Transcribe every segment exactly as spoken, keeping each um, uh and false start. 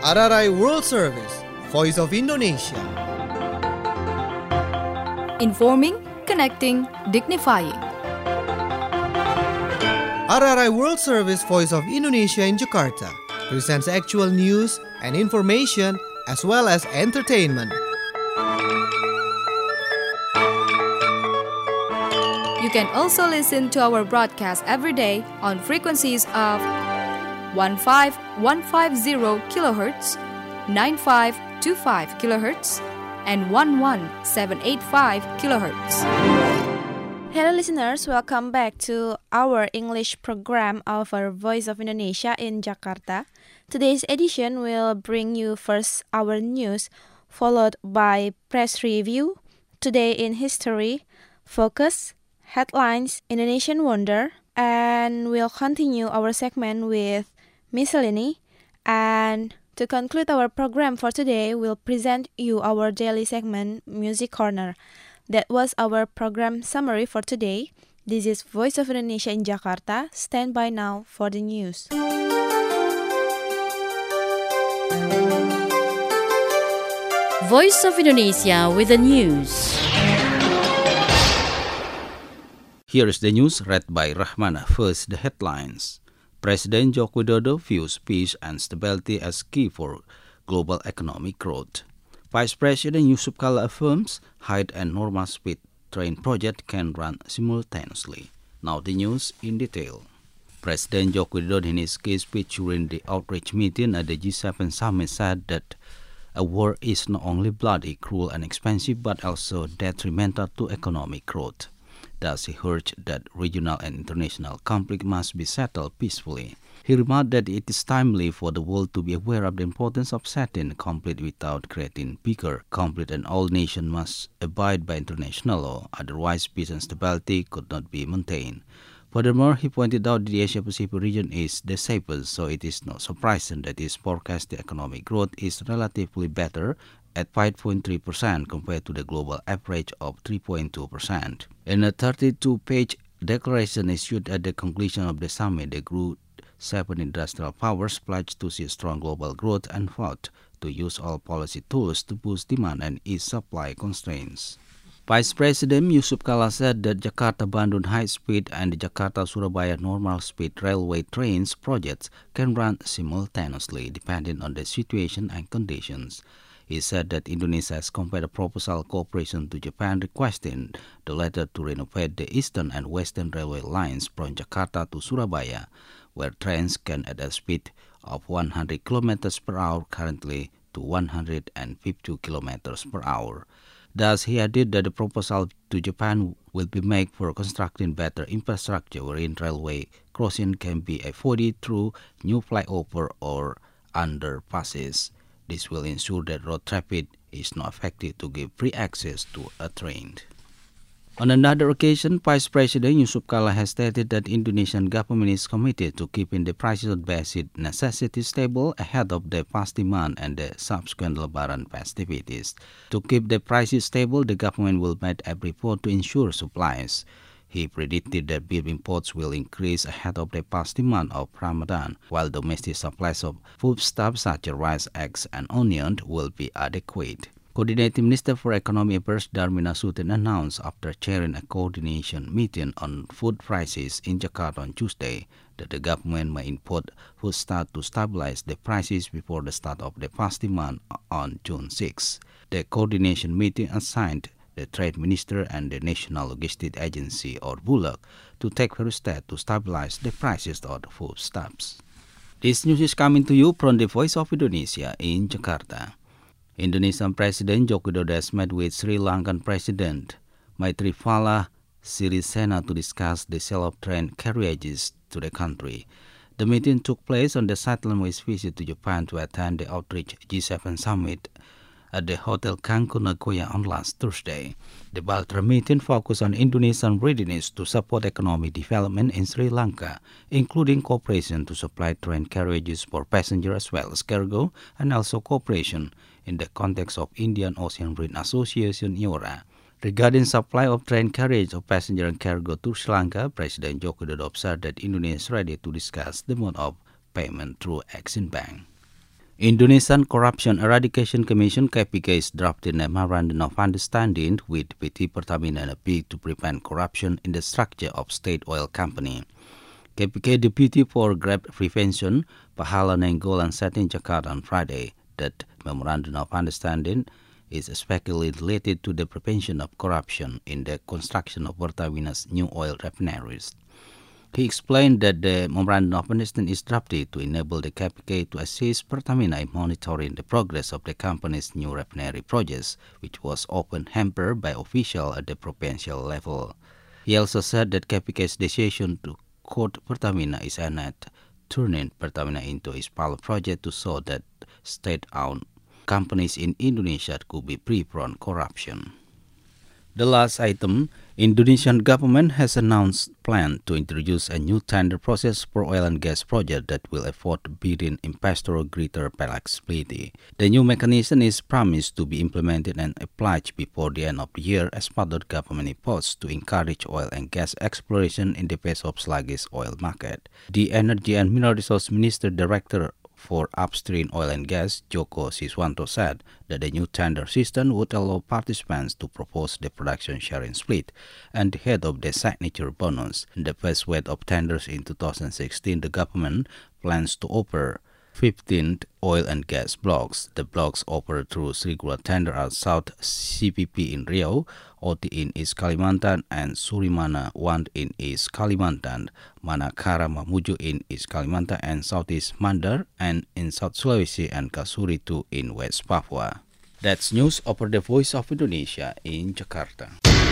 R R I World Service, Voice of Indonesia. Informing, connecting, dignifying. R R I World Service, Voice of Indonesia in Jakarta presents actual news and information as well as entertainment. You can also listen to our broadcast every day on frequencies of fifteen fifty kilohertz, ninety-five twenty-five kilohertz, and eleven seven eighty-five kilohertz. Hello listeners, welcome back to our English program of our Voice of Indonesia in Jakarta. Today's edition will bring you first our news, followed by press review, Today in History, Focus, Headlines, Indonesian Wonder, and we'll continue our segment with Miscellany. And to conclude our program for today, we'll present you our daily segment, Music Corner. That was our program summary for today. This is Voice of Indonesia in Jakarta. Stand by now for the news. Voice of Indonesia with the news. Here is the news read by Rahmana. First, the headlines. President Joko Widodo views peace and stability as key for global economic growth. Vice President Yusuf Kala affirms high and normal speed train project can run simultaneously. Now the news in detail. President Joko Widodo in his key speech during the outreach meeting at the G seven summit said that a war is not only bloody, cruel and expensive but also detrimental to economic growth. Thus, he urged that regional and international conflict must be settled peacefully. He remarked that it is timely for the world to be aware of the importance of settling conflict without creating bigger conflict, and all nations must abide by international law, otherwise peace and stability could not be maintained. Furthermore, he pointed out that the Asia-Pacific region is the safest, so it is not surprising that his forecasted economic growth is relatively better at five point three percent compared to the global average of three point two percent. In a thirty-two page declaration issued at the conclusion of the summit, the Group seven industrial powers pledged to see strong global growth and fought to use all policy tools to boost demand and ease supply constraints. Vice President Yusuf Kala said that Jakarta-Bandung high-speed and the Jakarta-Surabaya normal-speed railway trains projects can run simultaneously depending on the situation and conditions. He said that Indonesia has compared a proposal cooperation to Japan requesting the latter to renovate the eastern and western railway lines from Jakarta to Surabaya, where trains can at a speed of one hundred kilometers per hour currently to one hundred fifty kilometers per hour. Thus, he added that the proposal to Japan will be made for constructing better infrastructure wherein railway crossing can be afforded through new flyover or underpasses. This will ensure that road traffic is not affected to give free access to a train. On another occasion, Vice President Yusuf Kala has stated that the Indonesian government is committed to keeping the prices of basic necessities stable ahead of the past demand and the subsequent Lebaran festivities. To keep the prices stable, the government will make every effort to ensure supplies. He predicted that beef imports will increase ahead of the past demand of Ramadan, while domestic supplies of foodstuffs such as rice, eggs, and onions will be adequate. Coordinating Minister for Economic Affairs Darmin Nasution announced after chairing a coordination meeting on food prices in Jakarta on Tuesday that the government may import foodstuffs to stabilize the prices before the start of the past demand on June sixth. The coordination meeting assigned the Trade Minister and the National Logistics Agency or Bulog to take various steps to stabilize the prices of the foodstuffs. This news is coming to you from the Voice of Indonesia in Jakarta. Indonesian President Joko Widodo has met with Sri Lankan President Maithripala Sirisena to discuss the sale of train carriages to the country. The meeting took place on the sideline of his visit to Japan to attend the Outreach G seven Summit at the Hotel Cancun Nagoya on last Thursday. The bilateral meeting focused on Indonesian readiness to support economic development in Sri Lanka, including cooperation to supply train carriages for passengers as well as cargo, and also cooperation in the context of Indian Ocean Marine Association I O R A. Regarding supply of train carriage of passenger and cargo to Sri Lanka, President Joko Widodo observed that Indonesia is ready to discuss the mode of payment through Exim Bank. Indonesian Corruption Eradication Commission (K P K) is drafting a memorandum of understanding with P T Pertamina in a bid to prevent corruption in the structure of state oil company. K P K Deputy for Graft Prevention, Pahala Nainggolan, said in Jakarta on Friday that memorandum of understanding is especially related to the prevention of corruption in the construction of Pertamina's new oil refineries. He explained that the memorandum of understanding is drafted to enable the K P K to assist Pertamina in monitoring the progress of the company's new refinery projects, which was often hampered by officials at the provincial level. He also said that K P K's decision to quote Pertamina is aimed at turning Pertamina into a pilot project to show that state-owned companies in Indonesia could be free from corruption. The last item, Indonesian government has announced plan to introduce a new tender process for oil and gas project that will afford bidding investor greater flexibility. The new mechanism is promised to be implemented and applied before the end of the year as part of the government efforts to encourage oil and gas exploration in the face of sluggish oil market. The Energy and Mineral Resource Minister Director for upstream oil and gas, Joko Siswanto, said that the new tender system would allow participants to propose the production sharing split and the head of the signature bonus. In the first wave of tenders in two thousand sixteen, the government plans to offer fifteen oil and gas blocks. The blocks offered through regular tender are South C P P in Riau, O T in East Kalimantan, and Surimana one in East Kalimantan, Manakara Mamuju in East Kalimantan and Southeast Mandar, and in South Sulawesi and Kasuri two in West Papua. That's news over the Voice of Indonesia in Jakarta.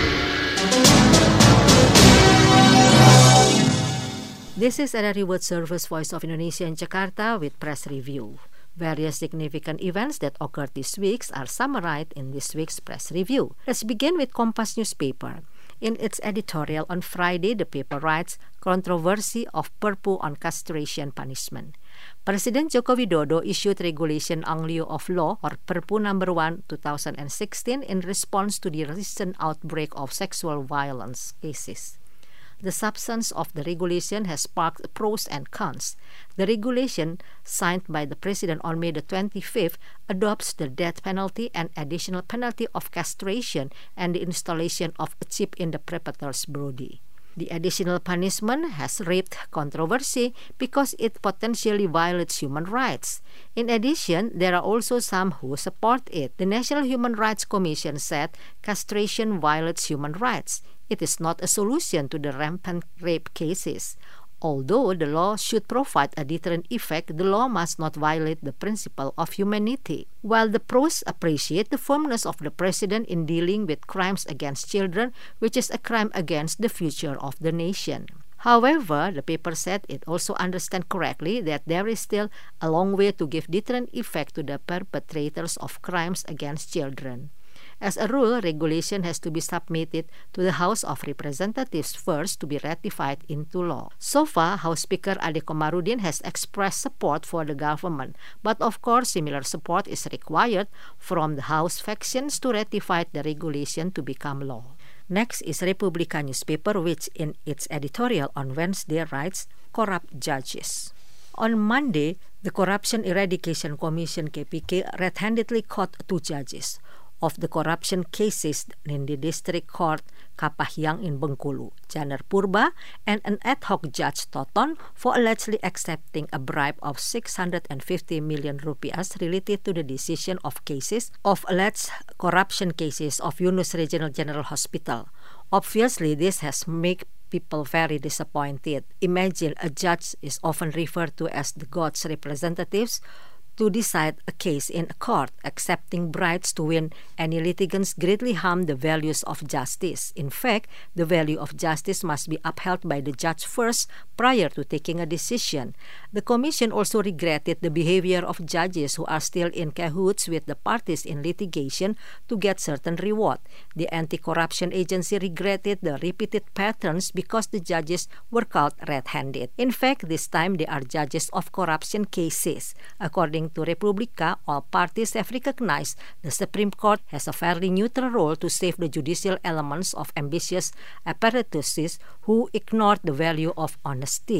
This is R R I World Service Voice of Indonesia in Jakarta with press review. Various significant events that occurred this week are summarized in this week's press review. Let's begin with Kompas newspaper. In its editorial on Friday, the paper writes, Controversy of Perpu on Castration Punishment. President Joko Widodo issued Regulation Anglio of Law or Perpu number one two thousand sixteen in response to the recent outbreak of sexual violence cases. The substance of the regulation has sparked pros and cons. The regulation, signed by the President on May the twenty-fifth, adopts the death penalty and additional penalty of castration and the installation of a chip in the perpetrator's body. The additional punishment has raised controversy because it potentially violates human rights. In addition, there are also some who support it. The National Human Rights Commission said castration violates human rights. It is not a solution to the rampant rape cases. Although the law should provide a deterrent effect, the law must not violate the principle of humanity. While the pros appreciate the firmness of the president in dealing with crimes against children, which is a crime against the future of the nation. However, the paper said it also understands correctly that there is still a long way to give deterrent effect to the perpetrators of crimes against children. As a rule, regulation has to be submitted to the House of Representatives first to be ratified into law. So far, House Speaker Ade Komarudin has expressed support for the government, but of course, similar support is required from the House factions to ratify the regulation to become law. Next is Republika newspaper, which in its editorial on Wednesday writes, Corrupt Judges. On Monday, the Corruption Eradication Commission K P K red-handedly caught two judges of the corruption cases in the District Court Kapahyang in Bengkulu, Janer Purba, and an ad hoc judge Toton for allegedly accepting a bribe of six hundred fifty million rupiahs related to the decision of cases of alleged corruption cases of Yunus Regional General Hospital. Obviously, this has made people very disappointed. Imagine a judge is often referred to as the God's representatives to decide a case in a court, accepting bribes to win any litigants greatly harm the values of justice. In fact, the value of justice must be upheld by the judge first prior to taking a decision. The commission also regretted the behavior of judges who are still in cahoots with the parties in litigation to get certain reward. The anti-corruption agency regretted the repeated patterns because the judges were caught red-handed. In fact, this time they are judges of corruption cases. According to Republika, all parties have recognized the Supreme Court has a fairly neutral role to save the judicial elements of ambitious apparatuses who ignored the value of honesty.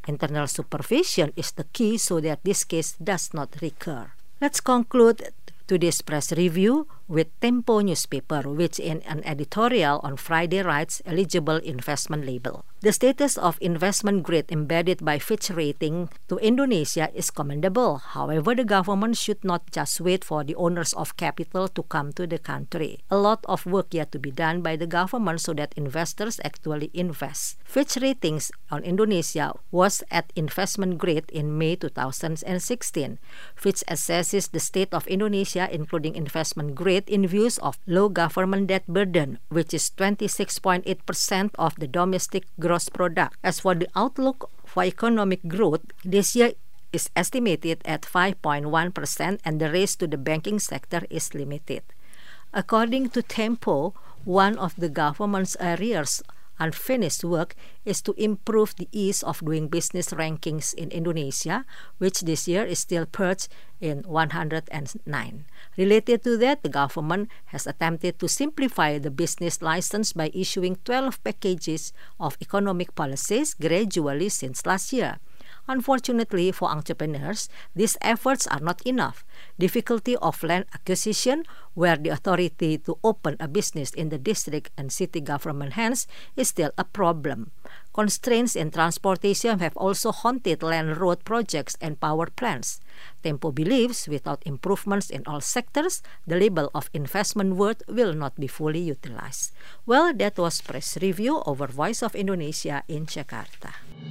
Internal supervision is the key so that this case does not recur. Let's conclude today's press review with Tempo newspaper, which in an editorial on Friday writes eligible investment label. The status of investment grade embedded by Fitch rating to Indonesia is commendable. However, the government should not just wait for the owners of capital to come to the country. A lot of work yet to be done by the government so that investors actually invest. Fitch ratings on Indonesia was at investment grade in May two thousand sixteen. Fitch assesses the state of Indonesia, including investment grade, in views of low government debt burden, which is twenty-six point eight percent of the domestic gross product. As for the outlook for economic growth, this year is estimated at five point one percent and the race to the banking sector is limited. According to Tempo, one of the government's areas unfinished work is to improve the ease of doing business rankings in Indonesia, which this year is still perched in one hundred nine. Related to that, the government has attempted to simplify the business license by issuing twelve packages of economic policies gradually since last year. Unfortunately for entrepreneurs, these efforts are not enough. Difficulty of land acquisition, where the authority to open a business in the district and city government hands, is still a problem. Constraints in transportation have also haunted land road projects and power plants. Tempo believes without improvements in all sectors, the label of investment worth will not be fully utilized. Well, that was press review over Voice of Indonesia in Jakarta.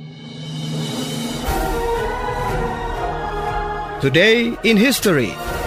Today in History.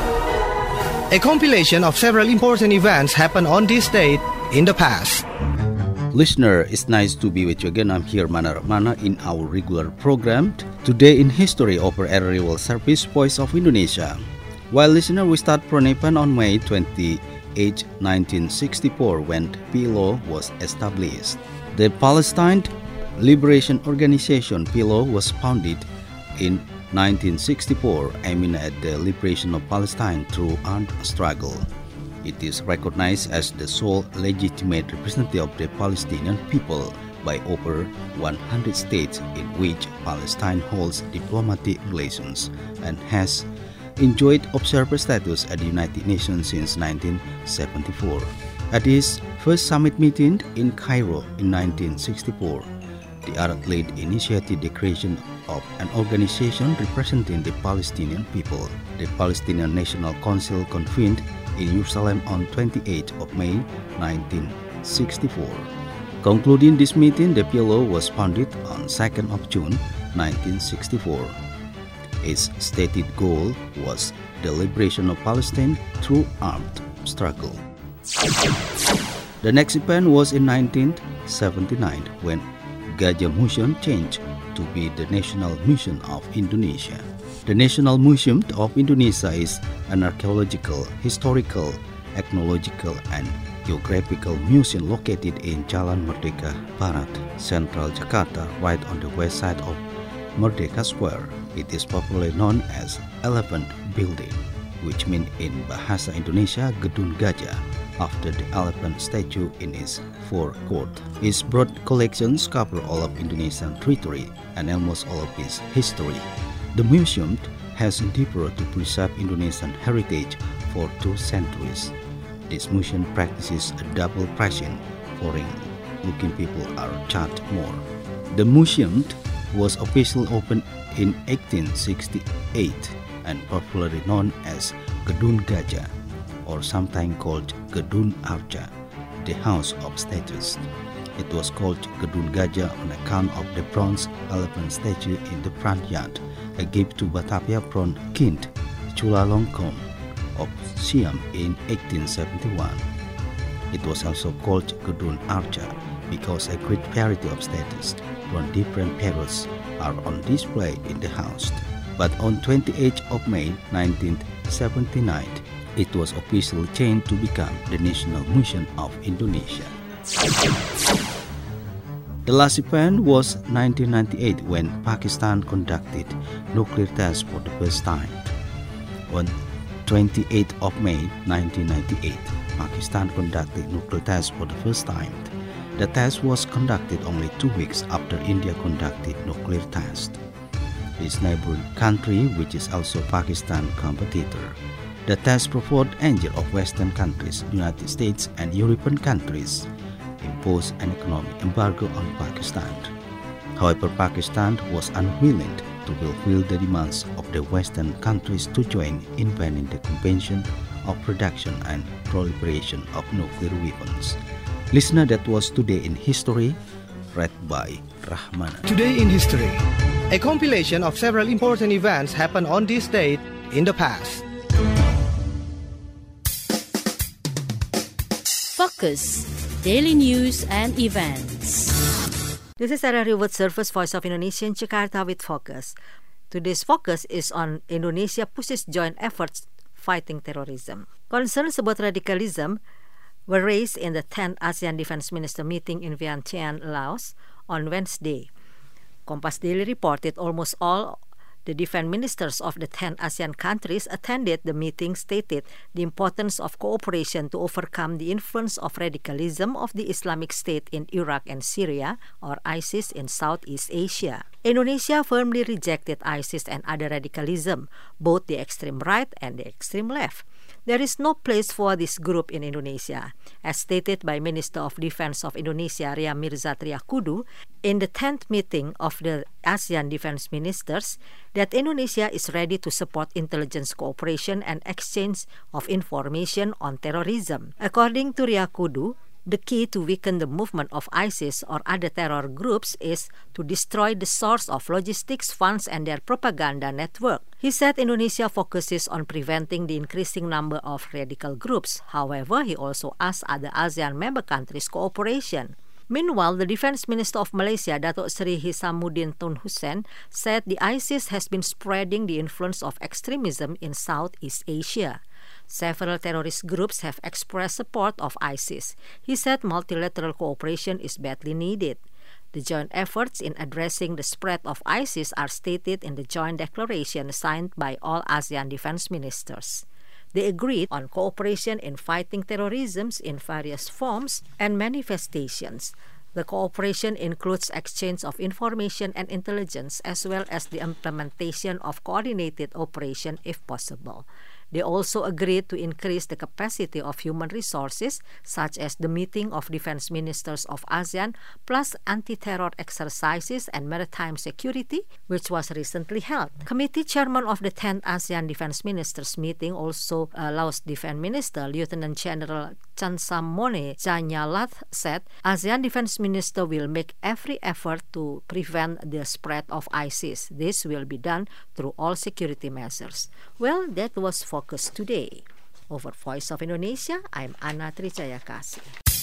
A compilation of several important events happened on this date in the past. Listener, it's nice to be with you again. I'm here, Mana Mana, in our regular program. Today in History over Area World Service, Voice of Indonesia. Well, listener, we start Pronepan on May twenty-eighth, nineteen sixty-four, when P L O was established. The Palestine Liberation Organization, P L O, was founded in nineteen sixty-four, aiming at the liberation of Palestine through armed struggle. It is recognized as the sole legitimate representative of the Palestinian people by over one hundred states in which Palestine holds diplomatic relations and has enjoyed observer status at the United Nations since nineteen seventy-four. At its first summit meeting in Cairo in nineteen sixty-four, the Arab League initiated the creation of an organization representing the Palestinian people. The Palestinian National Council convened in Jerusalem on twenty-eighth of May nineteen sixty-four. Concluding this meeting, the P L O was founded on second of June nineteen sixty-four. Its stated goal was the liberation of Palestine through armed struggle. The next event was in nineteen seventy-nine, when Gajah Museum changed to be the National Museum of Indonesia. The National Museum of Indonesia is an archaeological, historical, ethnological, and geographical museum located in Jalan Merdeka Barat, Central Jakarta, right on the west side of Merdeka Square. It is popularly known as Elephant Building, which means in Bahasa Indonesia Gedung Gajah, after the elephant statue in its forecourt. Its broad collections cover all of Indonesian territory and almost all of its history. The museum has endeavored to preserve Indonesian heritage for two centuries. This museum practices a double pricing. Foreign-looking people are charged more. The museum was officially opened in eighteen sixty-eight and popularly known as Gedung Gajah, or sometimes called Gedung Arca, the House of Statues. It was called Gedung Gajah on account of the bronze elephant statue in the front yard, a gift to Batavia Bronze King Chulalongkorn of Siam in eighteen seventy-one. It was also called Gedung Arca because a great variety of statues from different periods are on display in the house. But on twenty-eighth of May nineteen seventy-nine, it was officially changed to become the National Museum of Indonesia. The last event was nineteen ninety-eight, when Pakistan conducted nuclear tests for the first time. On twenty-eighth of May nineteen ninety-eight, Pakistan conducted nuclear tests for the first time. The test was conducted only two weeks after India conducted nuclear test. This neighboring country, which is also Pakistan's competitor. The test provoked anger of Western countries, United States and European countries, imposed an economic embargo on Pakistan. However, Pakistan was unwilling to fulfill the demands of the Western countries to join in banning the Convention of Production and Proliferation of Nuclear Weapons. Listener, that was Today in History, read by Rahmana. Today in History, a compilation of several important events happened on this date in the past. Focus, daily news and events. This is R R I World Service Voice of Indonesia in Jakarta with Focus. Today's focus is on Indonesia pushes joint efforts fighting terrorism. Concerns about radicalism were raised in the tenth ASEAN Defense Minister meeting in Vientiane, Laos on Wednesday. Kompas Daily reported almost all the defense ministers of the ten ASEAN countries attended the meeting, stated the importance of cooperation to overcome the influence of radicalism of the Islamic State in Iraq and Syria, or ISIS, in Southeast Asia. Indonesia firmly rejected ISIS and other radicalism, both the extreme right and the extreme left. There is no place for this group in Indonesia, as stated by Minister of Defense of Indonesia, Ria Mirza Triakudu, in the tenth meeting of the ASEAN Defense Ministers, that Indonesia is ready to support intelligence cooperation and exchange of information on terrorism. According to Triakudu, the key to weaken the movement of ISIS or other terror groups is to destroy the source of logistics, funds, and their propaganda network. He said Indonesia focuses on preventing the increasing number of radical groups. However, he also asked other ASEAN member countries' cooperation. Meanwhile, the Defense Minister of Malaysia, Datuk Seri Hisamuddin Tun Hussein, said the ISIS has been spreading the influence of extremism in Southeast Asia. Several terrorist groups have expressed support of ISIS. He said multilateral cooperation is badly needed. The joint efforts in addressing the spread of ISIS are stated in the joint declaration signed by all ASEAN defense ministers. They agreed on cooperation in fighting terrorism in various forms and manifestations. The cooperation includes exchange of information and intelligence, as well as the implementation of coordinated operation if possible. They also agreed to increase the capacity of human resources, such as the meeting of defense ministers of ASEAN, plus anti-terror exercises and maritime security, which was recently held. Committee chairman of the tenth ASEAN Defense Ministers meeting, also uh, Laos Defense Minister Lieutenant General Chansamone Chanyalat, said ASEAN Defense Minister will make every effort to prevent the spread of ISIS. This will be done through all security measures. Well, that was Focus Today. Over Voice of Indonesia, I'm Anna Tricayakasi.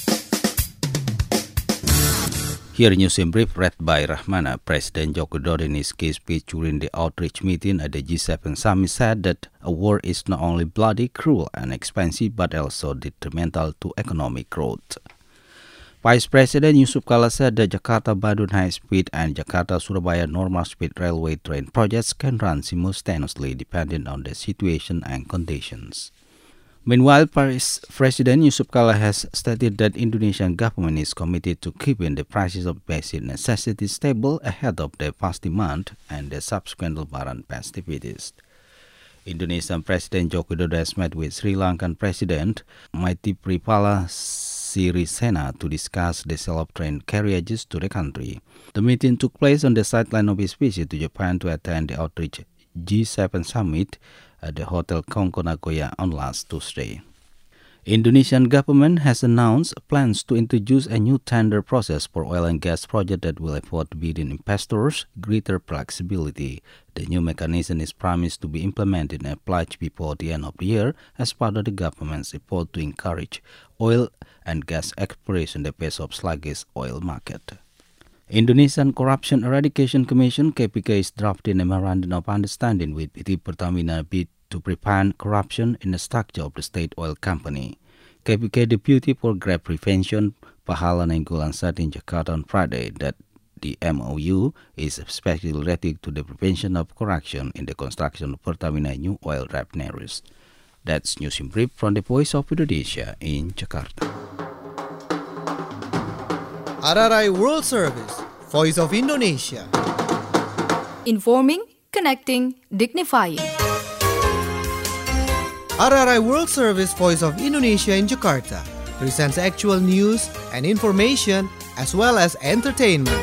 Here news in brief read by Rahmana. President Joko Widodo in his key speech during the outreach meeting at the G seven summit said that a war is not only bloody, cruel and expensive but also detrimental to economic growth. Vice President Yusuf Kala said the Jakarta-Bandung high-speed and Jakarta-Surabaya normal-speed railway train projects can run simultaneously depending on the situation and conditions. Meanwhile, Vice President Yusuf Kala has stated that Indonesian government is committed to keeping the prices of basic necessities stable ahead of the vast demand and the subsequent Lebaran festivities. Indonesian President Joko Widodo has met with Sri Lankan President Maithripala Sirisena to discuss the sale of train carriages to the country. The meeting took place on the sideline of his visit to Japan to attend the outreach G seven summit at the Hotel Kongko Nagoya on last Tuesday. Indonesian government has announced plans to introduce a new tender process for oil and gas projects that will afford bidding investors greater flexibility. The new mechanism is promised to be implemented and applied before the end of the year as part of the government's effort to encourage oil and gas exploration in the face of sluggish oil market. Indonesian Corruption Eradication Commission (K P K) is drafting a memorandum of understanding with P T Pertamina bid to prevent corruption in the structure of the state oil company. K P K Deputy for Grab Prevention Pahala Nainggolan said in Jakarta on Friday that the M O U is especially related to the prevention of corruption in the construction of Pertamina new oil refineries. That's news in brief from the Voice of Indonesia in Jakarta. R R I World Service, Voice of Indonesia. Informing, connecting, dignifying. R R I World Service, Voice of Indonesia in Jakarta presents actual news and information as well as entertainment.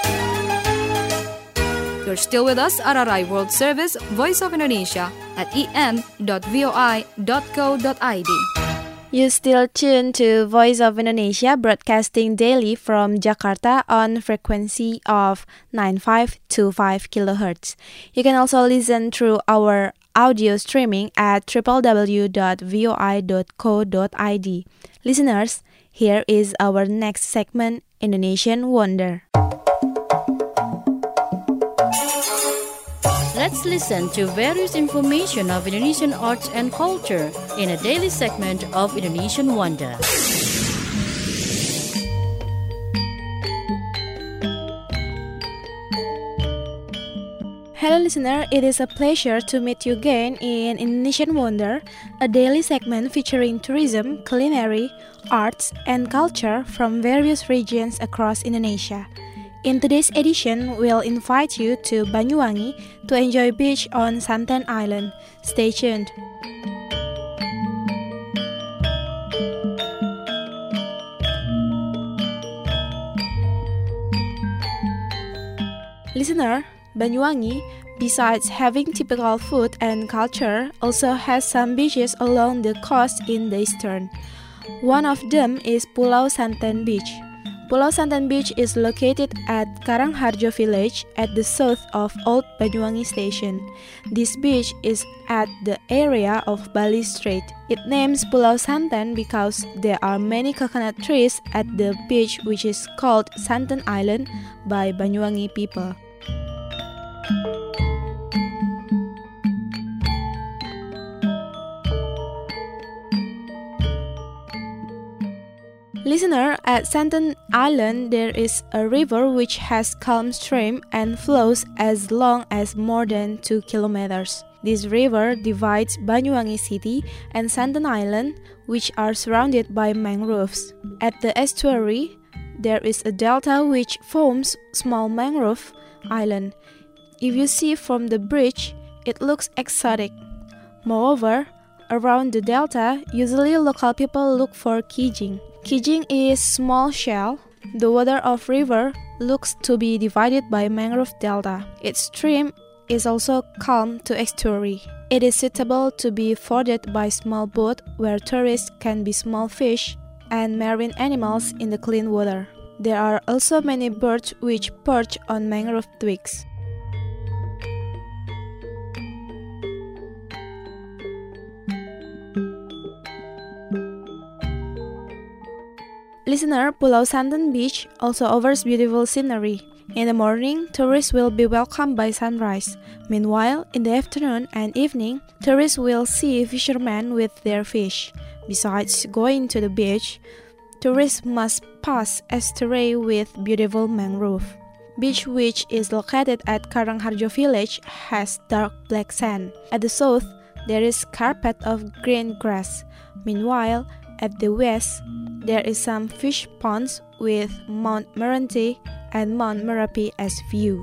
You're still with us at R R I World Service, Voice of Indonesia at e n dot voi dot co dot i d. You still tuned to Voice of Indonesia, broadcasting daily from Jakarta on frequency of nine five two five kilohertz. You can also listen through our audio streaming at w w w dot voi dot co dot i d. Listeners, here is our next segment, Indonesian Wonder. Let's listen to various information of Indonesian arts and culture in a daily segment of Indonesian Wonder. Hello listener, it is a pleasure to meet you again in Indonesian Wonder, a daily segment featuring tourism, culinary, arts, and culture from various regions across Indonesia. In today's edition, we'll invite you to Banyuwangi to enjoy beach on Santen Island. Stay tuned. Listener, Banyuwangi, besides having typical food and culture, also has some beaches along the coast in the eastern. One of them is Pulau Santen Beach. Pulau Santen Beach is located at Karangharjo village at the south of Old Banyuwangi Station. This beach is at the area of Bali Strait. It names Pulau Santen because there are many coconut trees at the beach, which is called Santen Island by Banyuwangi people. Listener, at Santen Island there is a river which has calm stream and flows as long as more than two kilometers. This river divides Banyuwangi City and Santen Island, which are surrounded by mangroves. At the estuary, there is a delta which forms small mangrove island. If you see from the bridge, it looks exotic. Moreover, around the delta, usually local people look for kijing. Kijing is small shell. The water of river looks to be divided by mangrove delta. Its stream is also calm to estuary. It is suitable to be forded by small boat where tourists can be small fish and marine animals in the clean water. There are also many birds which perch on mangrove twigs. Listener, Pulau Santen Beach also offers beautiful scenery. In the morning, tourists will be welcomed by sunrise. Meanwhile, in the afternoon and evening, tourists will see fishermen with their fish. Besides going to the beach, tourists must pass estuary with beautiful mangrove. Beach, which is located at Karangharjo village, has dark black sand. At the south, there is carpet of green grass. Meanwhile, at the west, there is some fish ponds with Mount Meranti and Mount Merapi as view.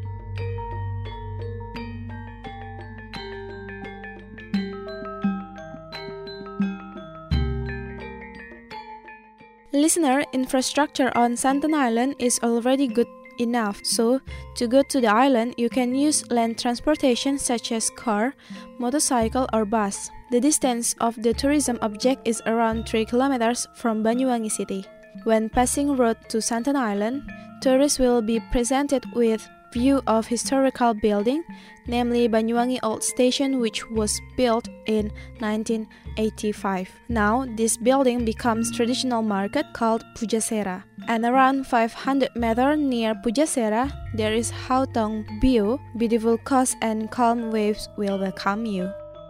Listener, infrastructure on Santen Island is already good enough, so to go to the island, you can use land transportation such as car, motorcycle, or bus. The distance of the tourism object is around three kilometers from Banyuwangi City. When passing road to Santen Island, tourists will be presented with view of historical building, namely Banyuwangi Old Station, which was built in nineteen eighty-five. Now, this building becomes traditional market called Pujasera. And around five hundred meters near Pujasera, there is Hautong View. Beautiful coast and calm waves will welcome you.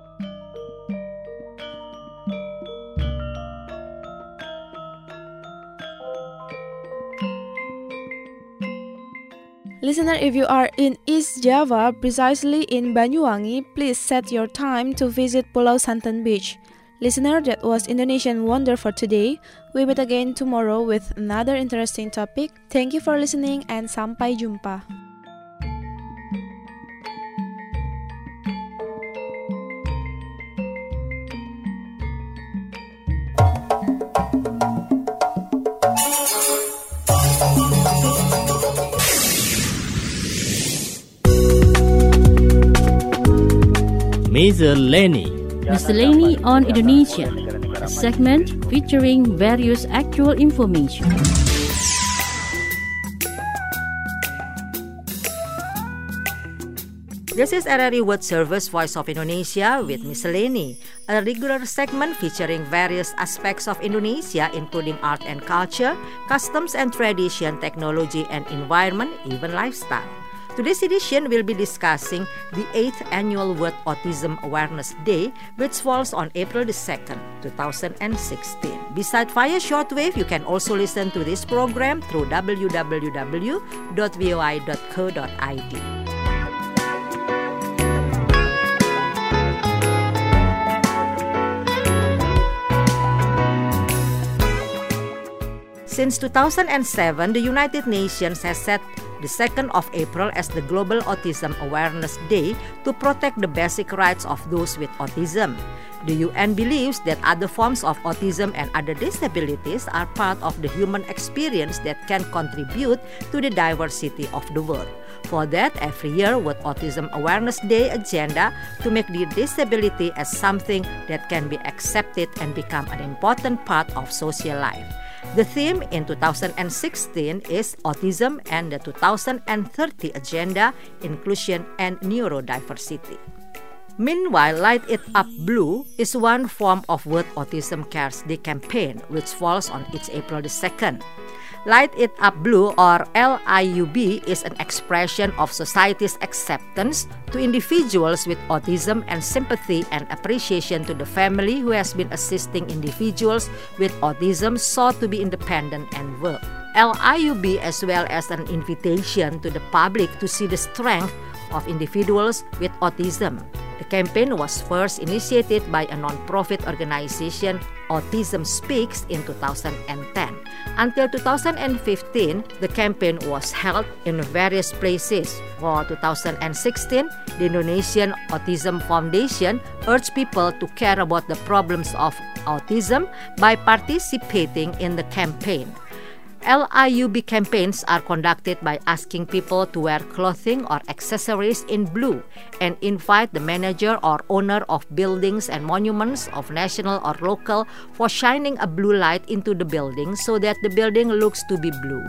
Listener, if you are in East Java, precisely in Banyuwangi, please set your time to visit Pulau Santen Beach. Listener, that was Indonesian Wonder for today. We meet again tomorrow with another interesting topic. Thank you for listening and sampai jumpa. Miscellany. Miscellany on Indonesia, a segment featuring various actual information. This is R R I World Service Voice of Indonesia with Miscellany, a regular segment featuring various aspects of Indonesia including art and culture, customs and tradition, technology and environment, even lifestyle. Today's edition will be discussing the eighth Annual World Autism Awareness Day, which falls on April the second, two thousand sixteen. Besides via shortwave, you can also listen to this program through w w w dot v o i dot co dot i d. Since two thousand seven, the United Nations has set the second of April as the Global Autism Awareness Day to protect the basic rights of those with autism. The U N believes that other forms of autism and other disabilities are part of the human experience that can contribute to the diversity of the world. For that, every year World Autism Awareness Day agenda to make the disability as something that can be accepted and become an important part of social life. The theme in two thousand sixteen is Autism and the two thousand thirty Agenda, Inclusion and Neurodiversity. Meanwhile, Light It Up Blue is one form of World Autism Cares Day campaign, which falls on each April the second. Light It Up Blue, or L I U B, is an expression of society's acceptance to individuals with autism and sympathy and appreciation to the family who has been assisting individuals with autism sought to be independent and work. L I U B as well as an invitation to the public to see the strength of individuals with autism. The campaign was first initiated by a non-profit organization, Autism Speaks, in two thousand ten. Until two thousand fifteen, the campaign was held in various places. For two thousand sixteen, the Indonesian Autism Foundation urged people to care about the problems of autism by participating in the campaign. L I U B campaigns are conducted by asking people to wear clothing or accessories in blue and invite the manager or owner of buildings and monuments of national or local for shining a blue light into the building so that the building looks to be blue.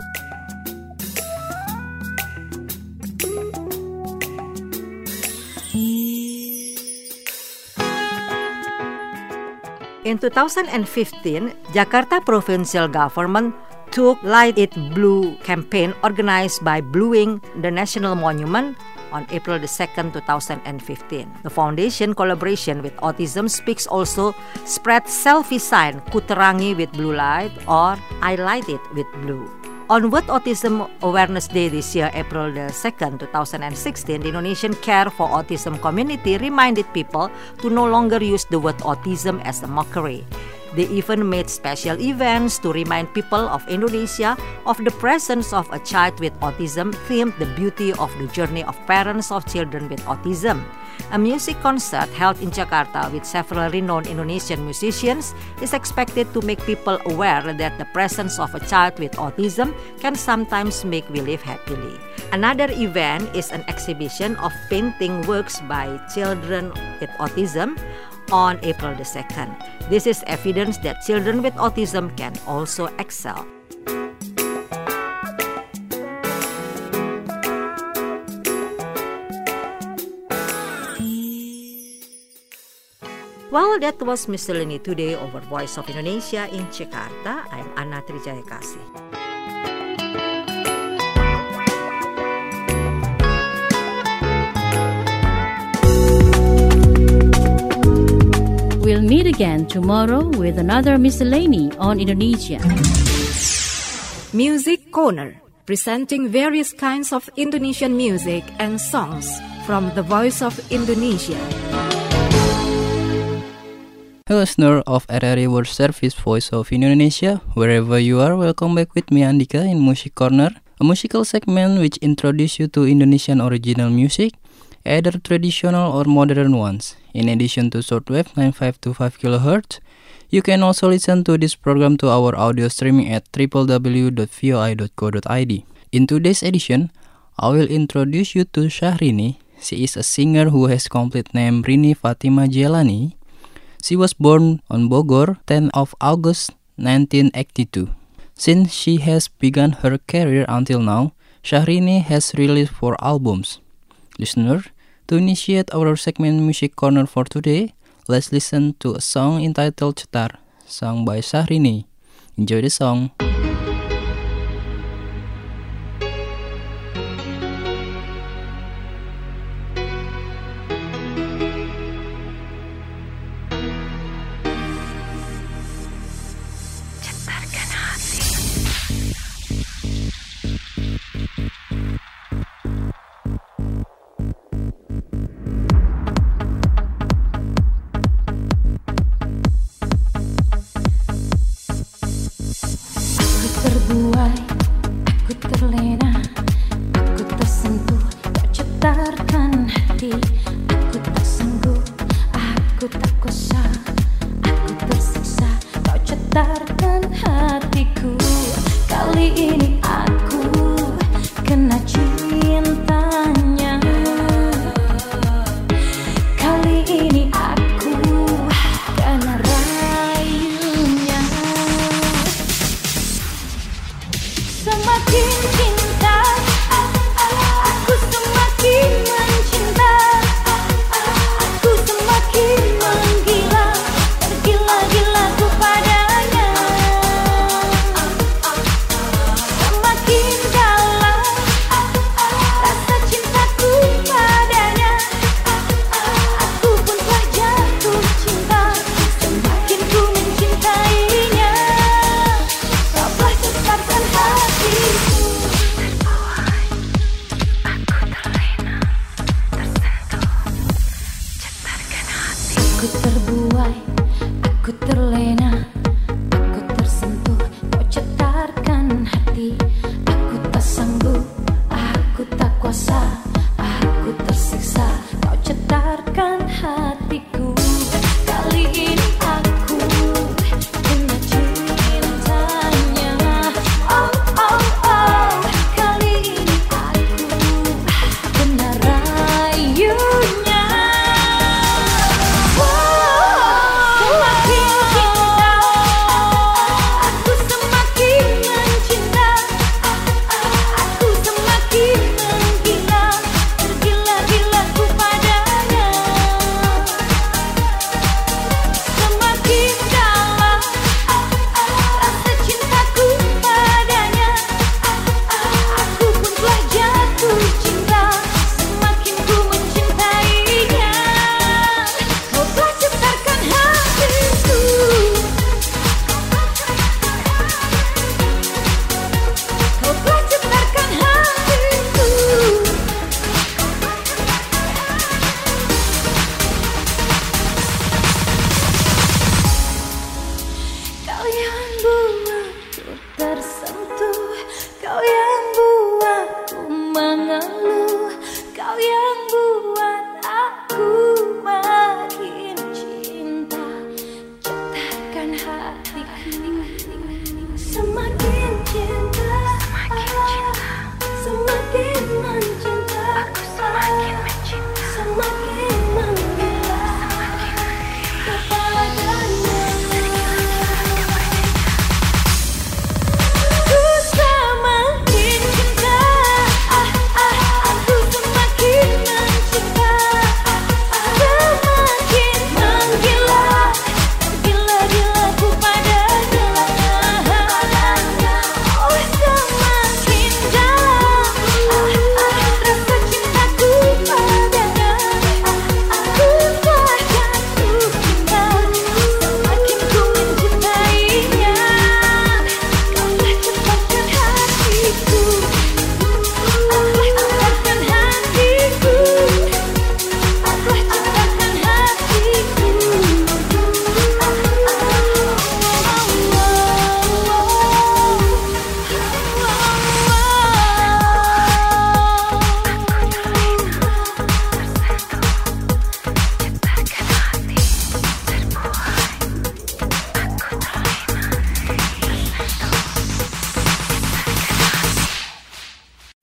In two thousand fifteen, Jakarta Provincial Government took Light It Blue campaign organized by Blueing the National Monument on April the second, two thousand fifteen. The foundation collaboration with Autism Speaks also spread selfie sign Kuterangi with blue light or I light it with blue. On World Autism Awareness Day this year, April the second, two thousand sixteen, the Indonesian Care for Autism community reminded people to no longer use the word autism as a mockery. They even made special events to remind people of Indonesia of the presence of a child with autism, themed The Beauty of the Journey of Parents of Children with Autism. A music concert held in Jakarta with several renowned Indonesian musicians is expected to make people aware that the presence of a child with autism can sometimes make we live happily. Another event is an exhibition of painting works by children with autism on April the second. This is evidence that children with autism can also excel. Well, that was Miscellany today over Voice of Indonesia in Jakarta. I'm Anna Trijayakasih. We'll meet again tomorrow with another Miscellany on Indonesia. Music Corner, presenting various kinds of Indonesian music and songs from the Voice of Indonesia. Hello, listener of R R I World Service Voice of Indonesia. Wherever you are, welcome back with me Andika in Music Corner, a musical segment which introduces you to Indonesian original music, either traditional or modern ones. In addition to shortwave nine five two five kilohertz, you can also listen to this program to our audio streaming at w w w dot v o i dot co dot i d. In today's edition, I will introduce you to Syahrini. She is a singer who has complete name Rini Fatima Jelani. She was born on Bogor, tenth of August nineteen eighty-two. Since she has begun her career until now, Syahrini has released four albums. Listener, to initiate our segment Music Corner for today, let's listen to a song entitled Cetar, sung by Syahrini. Enjoy the song.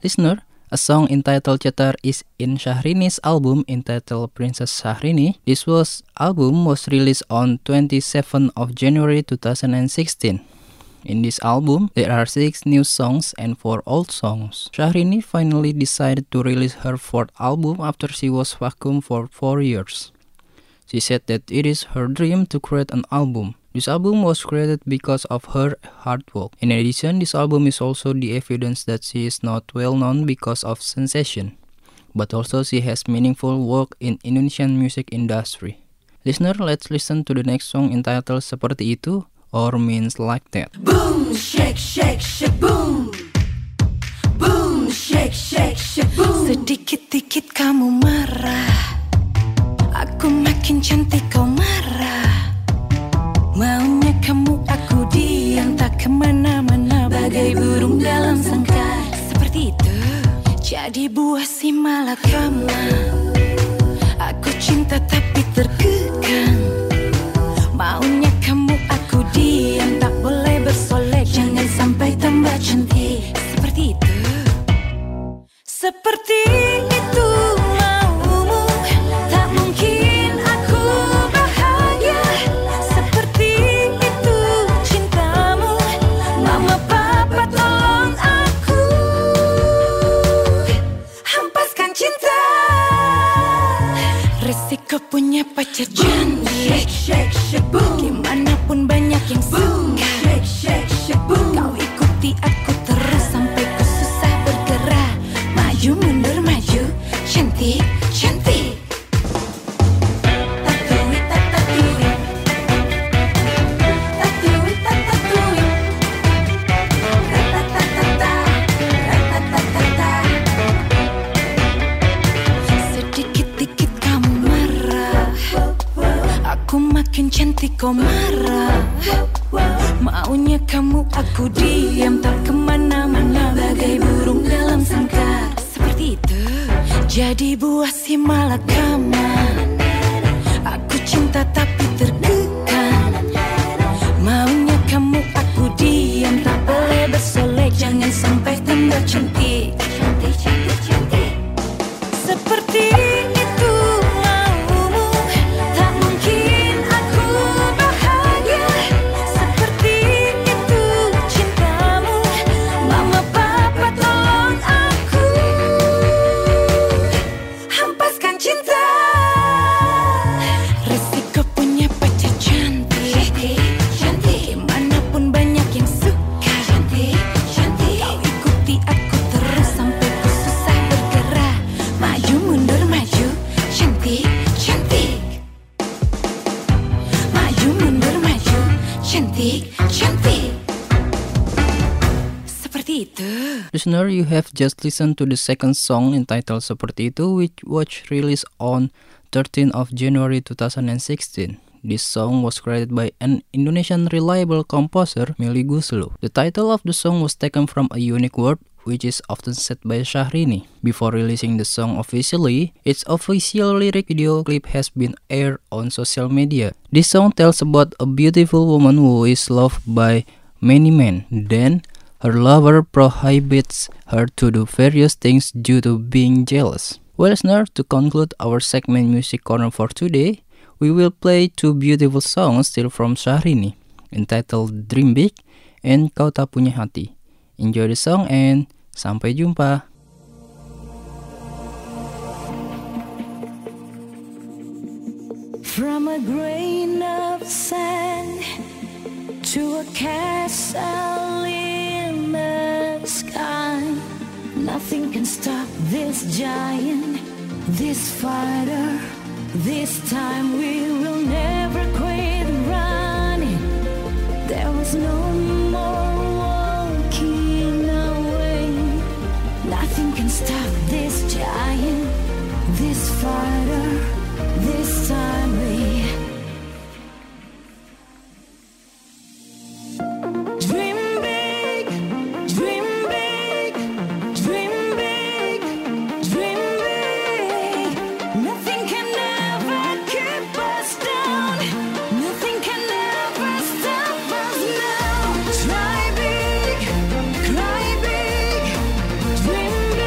Listener, a song entitled Cetar is in Syahrini album entitled Princess Syahrini. This was album was released on twenty-seventh of January two thousand sixteen. In this album, there are six new songs and four old songs. Syahrini finally decided to release her fourth album after she was vacuum for four years. She said that it is her dream to create an album. This album was created because of her hard work. In addition, this album is also the evidence that she is not well known because of sensation, but also she has meaningful work in Indonesian music industry. Listener, let's listen to the next song entitled Seperti Itu or Means Like That. Boom, shake, shake, shake, boom. Boom, shake, shake, shake, boom. Sedikit-dikit kamu marah, aku makin cantik kau marah. Maunya kamu aku diam tak kemana-mana, bagai burung dalam sangkar. Seperti itu, jadi buah si malakama. Aku cinta tapi terkekang. Maunya kamu aku diam, tak boleh bersolek, jangan sampai tambah cantik. Seperti itu, seperti itu maumu, tak mungkin aku bahagia. Seperti itu cintamu, mama papa tolong aku, hempaskan cinta. Resiko punya pacar cantik, shake, shake, shake, boom. Gimanapun banyak yang suka, shake, shake, shake, boom. Kau ikuti aku terus sampai ku susah bergerak. Maju mundur maju, cantik, cantik. Tatui, tatui, tatui, tatui, ratatatata, ratatatata. Sedikit-dikit kamu marah, aku makin cantik kau marah. Maunya kamu aku diam, tak kemana-mana, bagai burung dalam sangkar. Seperti itu, jadi buah si malakama. Aku cinta tapi terkekang. Maunya kamu aku diam, tak boleh bersolek, jangan sampai tambah cantik. Cantik, cantik, cantik. Seperti itu maumu, tak mungkin aku bahagia. Seperti itu cintamu, mama papa tolong aku, hempaskan cinta. Resiko punya pacar cantik, cantik. Gimanapun banyak yang suka, cantik, cantik. Kau ikuti aku terus sampai ku susah bergerak. Maju mundur maju, cantik, cantik. Maju mundur maju, cantik, cantik. Seperti itu. Listener, you have just listened to the second song entitled Seperti Itu, which was released on thirteenth of January two thousand sixteen. This song was created by an Indonesian reliable composer, Melly Goeslaw. The title of the song was taken from a unique word, which is often said by Syahrini. Before releasing the song officially, its official lyric video clip has been aired on social media. This song tells about a beautiful woman who is loved by many men. Then, her lover prohibits her to do various things due to being jealous. Well, listener, to conclude our segment Music Corner for today, we will play two beautiful songs still from Syahrini, entitled Dream Big and Kau Tak Punya Hati. Enjoy the song and sampai jumpa. From a grain of sand to a castle in the sky, nothing can stop this giant, this fighter. This time we will never quit running. There was no more walking away. Nothing can stop this giant, this fighter. This time we dream big, dream big, dream big, dream big. Nothing can ever keep us down. Nothing can ever stop us now. Try big, cry big, dream big.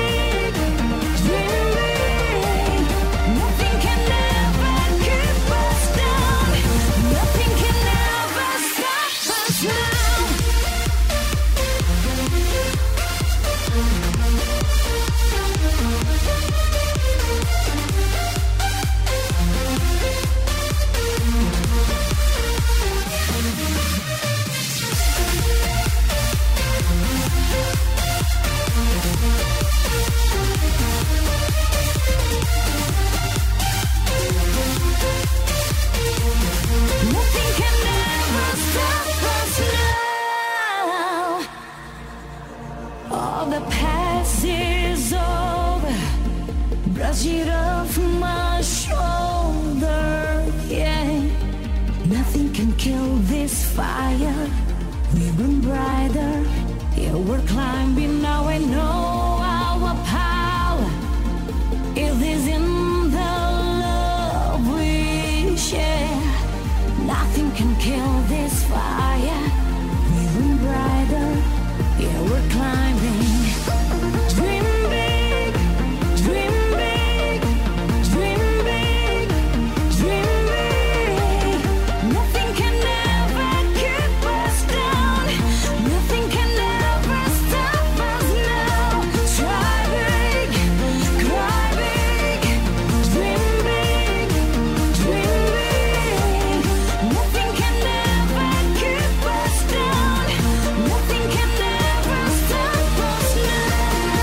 it off my shoulder, yeah. Nothing can kill this fire. We burn brighter. Yeah, we're climbing now. I know our power. It is in the love we share. Nothing can kill this fire. We burn brighter. Yeah, we're climbing. Dream big, dream big, dream big, dream big. Nothing can ever keep us down. Nothing can ever stop us now. Try big, cry big, dream big, dream big. Nothing can ever keep us down. Nothing can ever stop us now.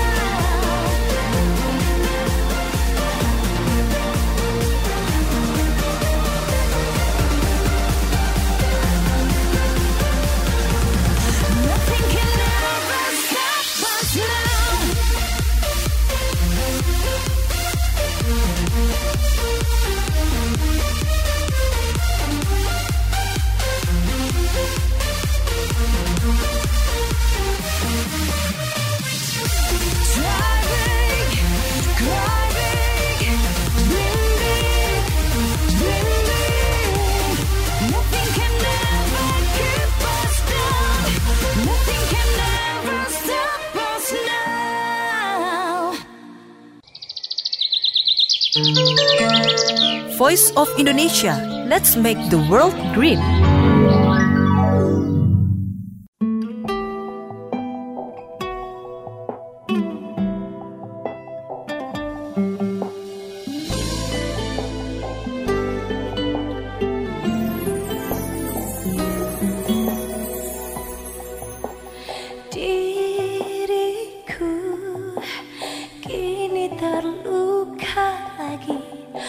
Nothing can ever stop us now. Try big, cry big, dream big, dream big. Nothing can ever keep us down. Nothing can ever stop us now. Voice of Indonesia. Let's make the world green. Diriku kini terluka lagi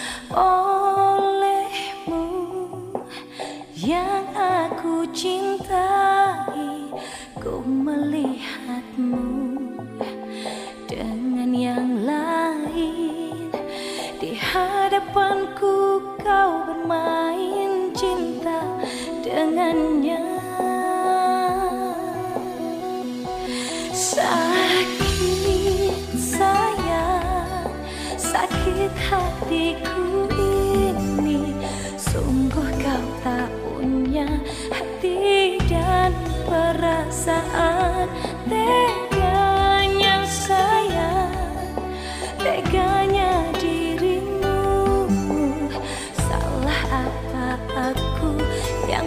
olehmu yang aku cintai. Ku melihatmu dengan yang lain. Di hadapanku kau bermain cinta dengannya. Sakit sayang, sakit hatiku ini. Sungguh kau tak punya hati dan perasaan. Teganya sayang, teganya dirimu. Salah apa aku yang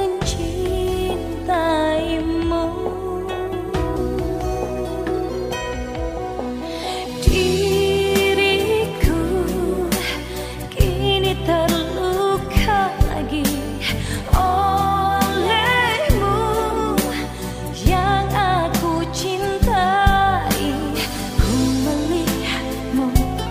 mencintaimu? Diriku kini terluka lagi olehmu yang aku cintai. Ku melihatmu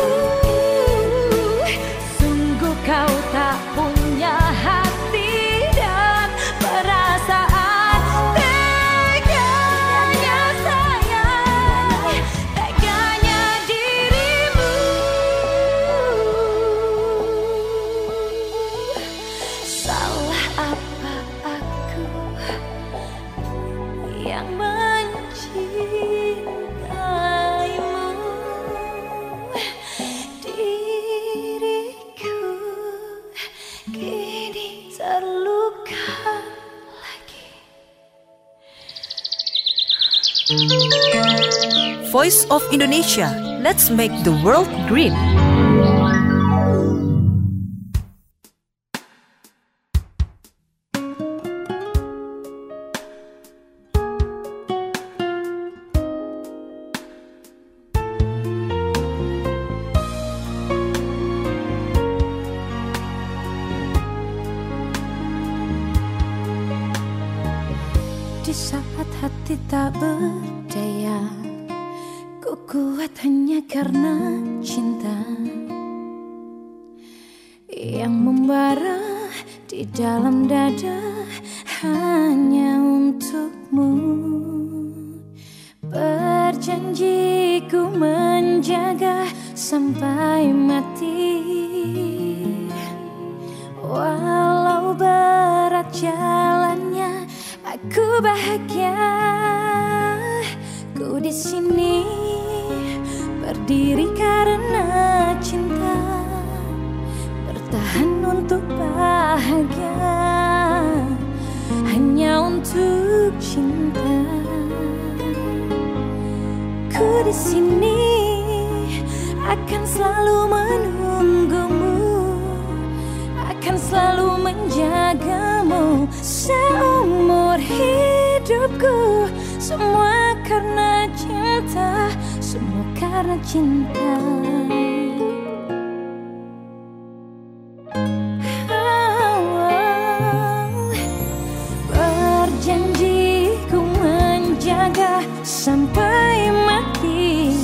Sungguh kau tak punya hati dan perasaan. Teganya sayang, teganya dirimu. Salah apa aku yang mencintaimu? Diriku kini terluka lagi. Voice of Indonesia. Let's make the world green. Di saat hati tak berdaya, ku kuat hanya karena cinta yang membara di dalam dada hanya untukmu. Berjanji ku menjaga sampai mati, walau berat jalannya. Aku bahagia, ku di sini berdiri karena cinta, bertahan untuk bahagia, hanya untuk cinta. Ku di sini akan selalu menunggumu, akan selalu menjagamu seumur hidupku. Semua karena cinta, semua karena cinta. Oh, berjanji ku menjaga sampai mati,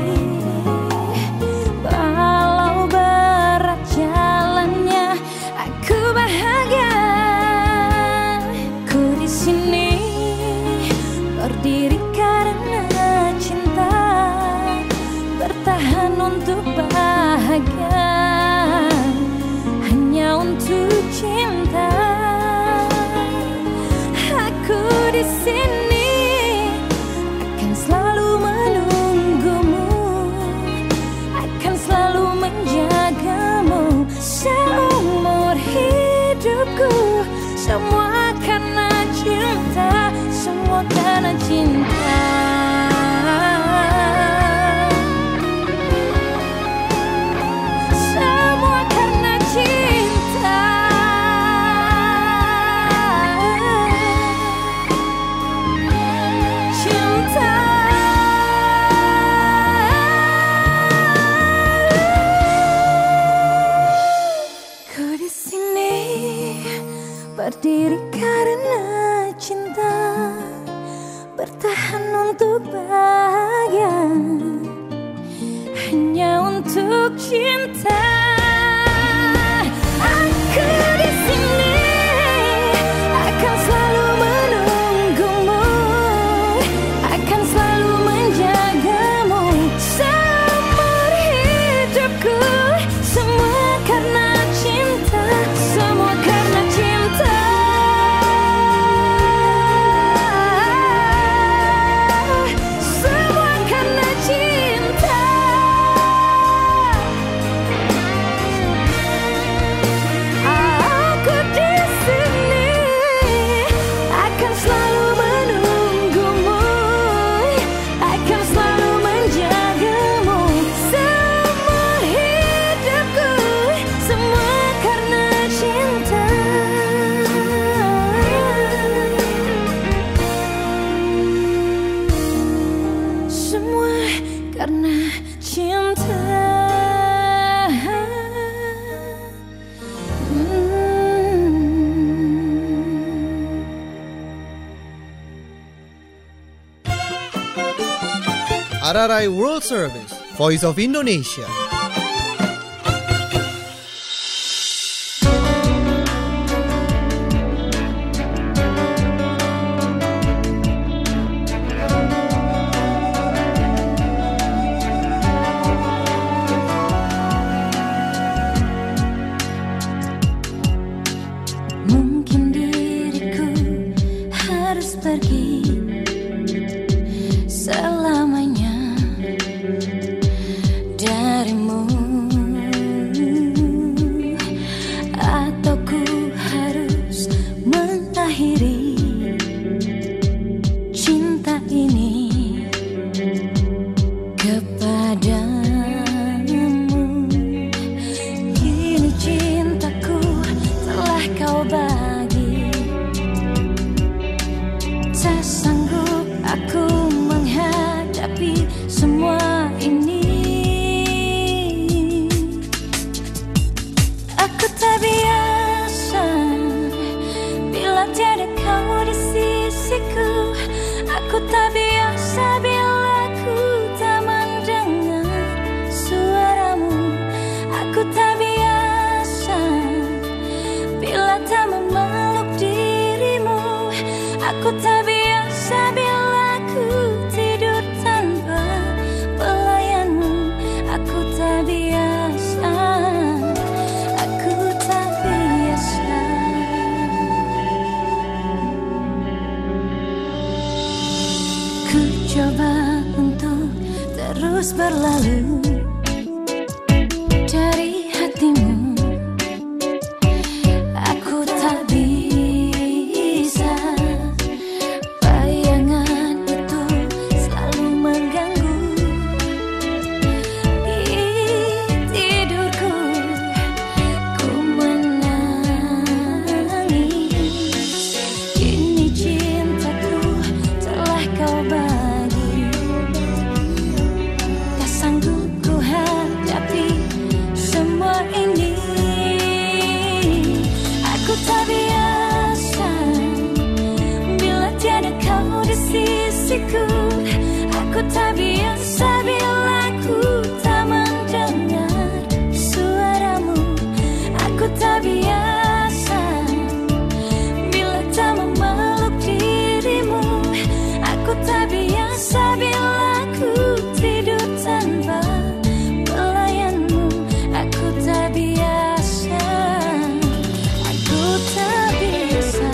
walau berat jalannya. Aku bahagia, ku di sini berdiri karena cinta, bertahan untuk bahagia, hanya untuk cinta. Aku di sini akan selalu menunggumu, akan selalu menjagamu seumur hidupku. Semua karena cinta, semua karena cinta. Semua karena cinta. Cinta. Ku di sini berdiri karena cinta, bertahan untuk bahagia, hanya untuk cinta. Aku di sini akan selalu menunggumu, akan selalu menjagamu seumur hidupku. Semua karena cinta, semua karena cinta. Semua karena cinta. Aku di sini akan selalu menunggumu, akan selalu menjagamu seumur hidupku. Semua karena cinta. Semua karena cinta. R R I World Service, Voice of Indonesia. pergi selamanya darimu, atau ku harus mengakhiri cinta ini kepadamu. Kini cintaku telah kau bagi, tak sanggup aku menghadapi semua ini. Aku tak biasa bila tiada kau di sisiku. Aku tak biasa bila ku tak mendengar suaramu. Aku tak biasa bila tak memeluk dirimu. Aku tak biasa bila ku tidur tanpa pelayanmu. Aku tak biasa, aku tak biasa. Ku coba untuk terus berlalu dari hatimu. Aku tak bisa, bayangan itu selalu mengganggu di tidurku. Ku menangis, kini cintaku telah kau bagi, tak sanggup ku hadapi semua ini. Aku tak biasa bila tiada kau di sisiku. Aku tak biasa bila ku tak mendengar suaramu. Aku tak biasa bila tak memeluk dirimu. Aku tak biasa bila ku tidur tanpa pelayanmu. Aku tak biasa, aku tak biasa.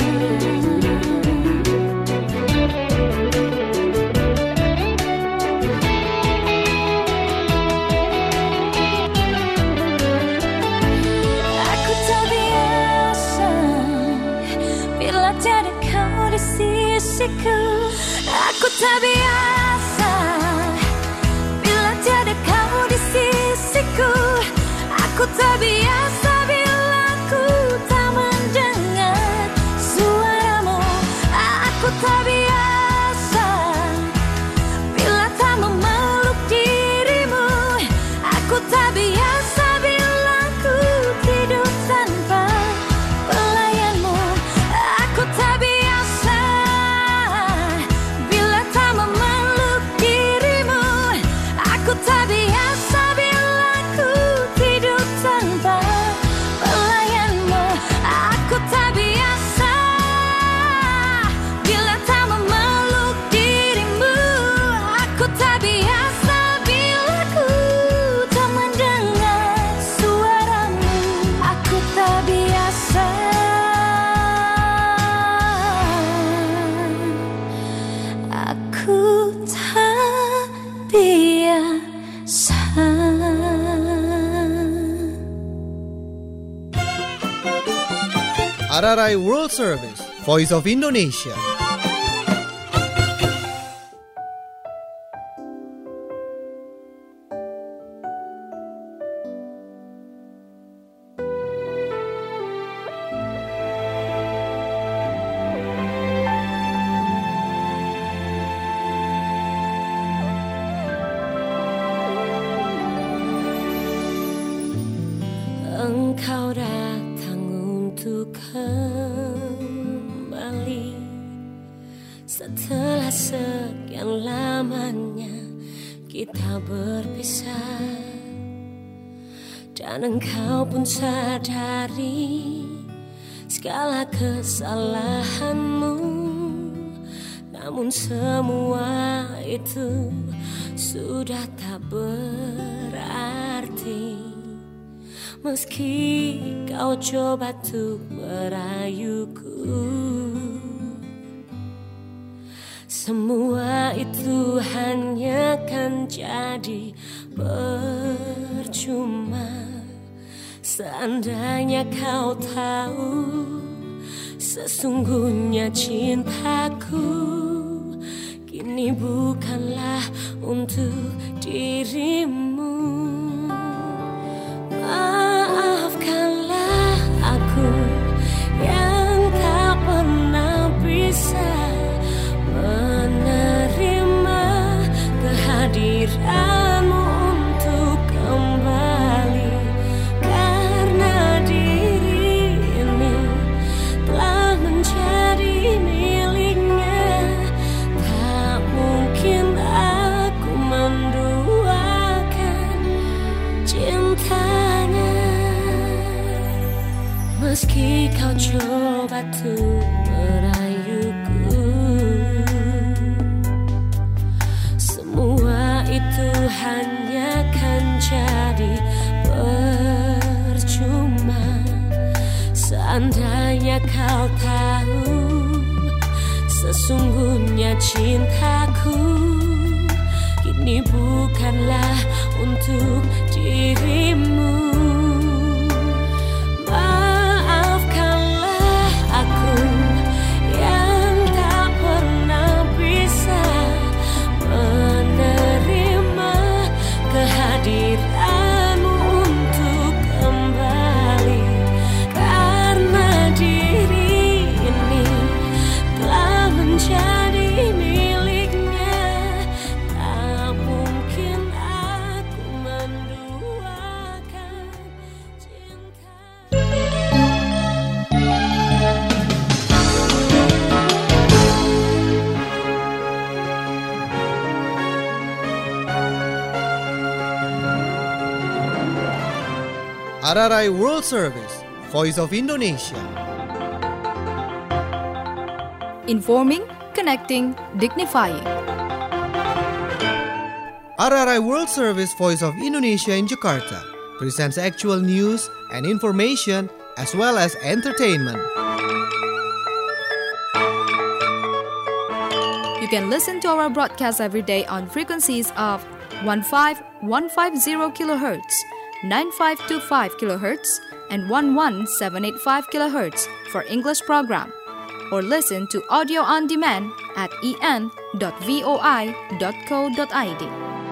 Aku tak biasa bila tiada kau di sisiku. Aku tak biasa bila tiada kau di sisiku. Aku tak biasa bila ku tak mendengar suaramu. Aku tak biasa bila tak memeluk dirimu. Aku tak biasa bila ku tidur tanpa pelayanmu. Aku tak biasa bila tak memeluk dirimu. Aku tak biasa bila ku tidur tanpa pelayanmu. Aku tak biasa bila tak memeluk dirimu. Aku tak biasa bila ku tak mendengar suaramu. Aku tak biasa, aku tak biasa. R R I World Service, Voice of Indonesia. Engkau datang untuk kembali setelah sekian lamanya kita berpisah, dan engkau pun sadari segala kesalahanmu. Namun semua itu sudah tak berarti. Meski kau coba untuk merayuku, semua itu hanya kan jadi percuma. Seandainya kau tahu sesungguhnya cintaku kini bukanlah untuk dirimu. Maafkanlah aku yang tak pernah bisa menerima kehadiranmu untuk kembali, karena diri ini telah menjadi miliknya. Tak mungkin aku menduakan cintanya. Meski kau coba tuh merayuku, semua itu hanya kan jadi percuma. Seandainya kau tahu sesungguhnya cintaku kini bukanlah untuk dirimu. Maafkanlah aku yang tak pernah bisa menerima kehadiranmu untuk kembali, karena diri ini telah menjadi miliknya. Tak mungkin aku menduakan cinta. R R I World Service, Voice of Indonesia. Informing, connecting, dignifying. R R I World Service, Voice of Indonesia in Jakarta presents actual news and information as well as entertainment. You can listen to our broadcast every day on frequencies of fifteen fifty kilohertz, ninety-five twenty-five kilohertz, and eleven seven eighty-five kilohertz for English program. Or listen to audio on demand at e n dot voi dot co dot i d.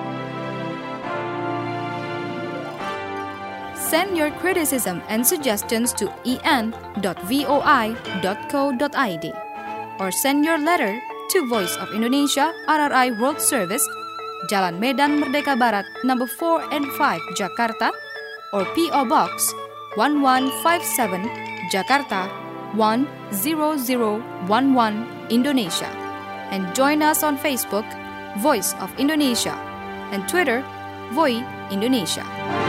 Send your criticism and suggestions to e n dot voi dot co dot i d or send your letter to Voice of Indonesia R R I World Service, Jalan Medan Merdeka Barat, number four and five, Jakarta, or P O Box one one five seven, Jakarta one zero zero one one, Indonesia. And join us on Facebook, Voice of Indonesia, and Twitter, Voi Indonesia.